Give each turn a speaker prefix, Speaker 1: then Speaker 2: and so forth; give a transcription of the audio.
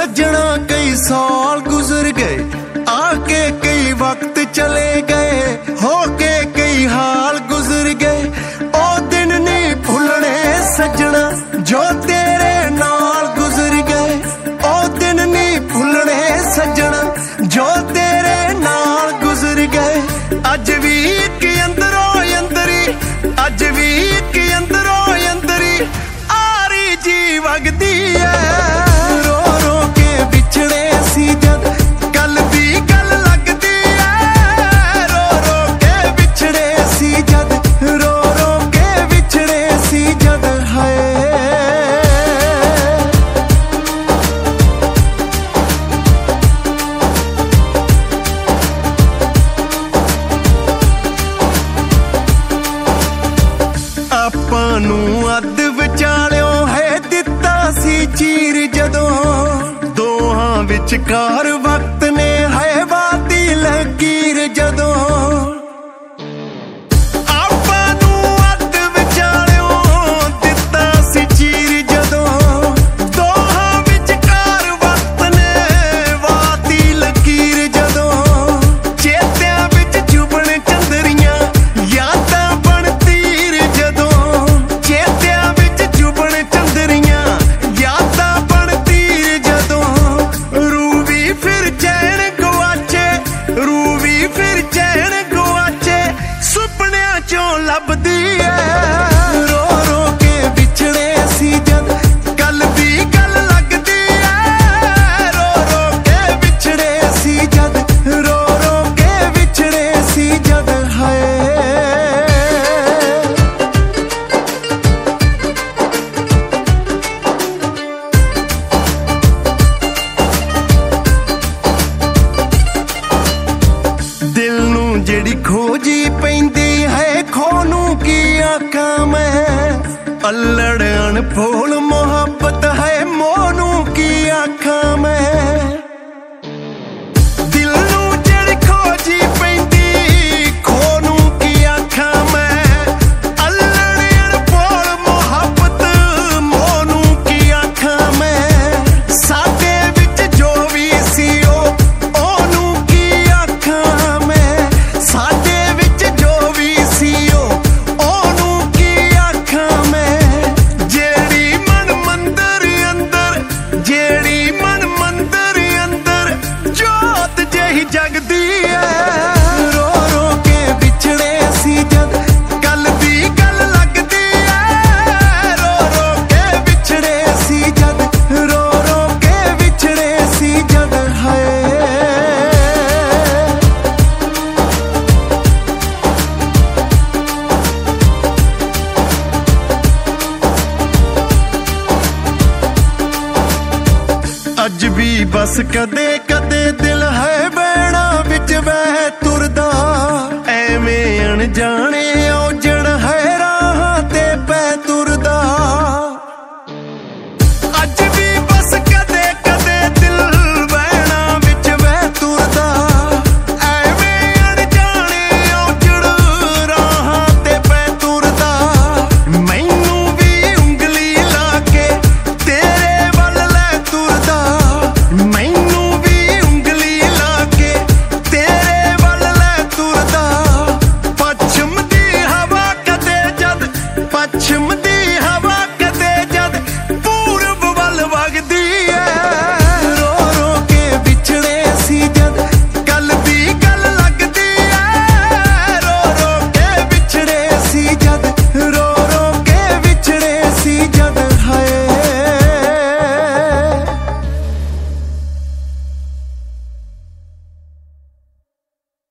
Speaker 1: सजना कई साल गुजर गए, आके कई वक्त चले गए, होके कई हाल गुजर गए। ओ दिन नहीं भुलने सजना जो तेरे नाल गुजर गए, ओ दिन नहीं भुलने सजना जो तेरे नाल गुजर गए। अज भी एक अंदरों अंदरी, अज भी एक अंदरों अंदरी आरी जी वगदी है। ਅੱਧ ਵਿਚਾਲਿਓ ਹੈ ਦਿੱਤਾ ਸੀ ਚੀਰ ਜਦੋਂ, ਦੋਹਾਂ ਵਿਚਕਾਰ ਵਕਤ ਨੇ ਹੈ ਵਾਦੀ ਲਕੀਰ ਜਦੋਂ। ਜਿਹੜੀ ਖੋਜੀ ਪੈਂਦੀ ਹੈ ਖੋ ਨੂੰ ਕੀ ਆਖਾਂ ਮੈਂ, ਅਲੜ ਅਣਫੋਲ ਮੁਹੱਬਤ ਹੈ ਮੋਹ ਨੂੰ ਕੀ ਆਖਾਂ ਮੈਂ। ਦਿਲ ਨੂੰ ਜਿਹੜੀ ਖੋਜੀ ਪੈਂਦੀ ਖੋ ਨੂੰ ਕੀ ਆਖਾਂ ਮੈਂ, ਅਲੜ ਅਣਫੋਲ ਮੁਹੱਬਤ ਮੋਹ ਨੂੰ ਕੀ ਆਖਾਂ ਮੈਂ। ਸਾਡੇ ਵਿੱਚ ਜੋ ਵੀ ਸੀ ਉਹਨੂੰ ਕੀ ਆਖਾਂ ਮੈਂ, ਸਾਡੇ ਵਿੱਚ ਜੋ ਵੀ ਸੀ ਉਹਨੂੰ ਕੀ ਆਖਾਂ ਮੈਂ। ਜਿਹੜੀ ਮਨ ਮੰਦਰ ਅੰਦਰ, ਜਿਹੜੀ ਮਨ ਮੰਦਰ ਅੰਦਰ ਜੋਤ ਜਿਹੀ ਜਗਦੀ ਐ। ਰੋ ਰੋ ਕੇ ਵਿਛੜੇ ਸੀ ਜਦ ਕੱਲ ਦੀ ਗੱਲ ਲੱਗਦੀ ਐ, ਰੋ ਰੋ ਕੇ ਵਿਛੜੇ ਸੀ ਜਦ, ਰੋ ਰੋ ਕੇ ਵਿਛੜੇ ਸੀ ਜਦ ਹਾਏ। ਅੱਜ ਵੀ ਬਸ ਕਦੇ ਕਦੇ ਦਿਲ ਹੈ ਬਹਿਣਾ ਵਿੱਚ ਬਹਿ ਤੂੰ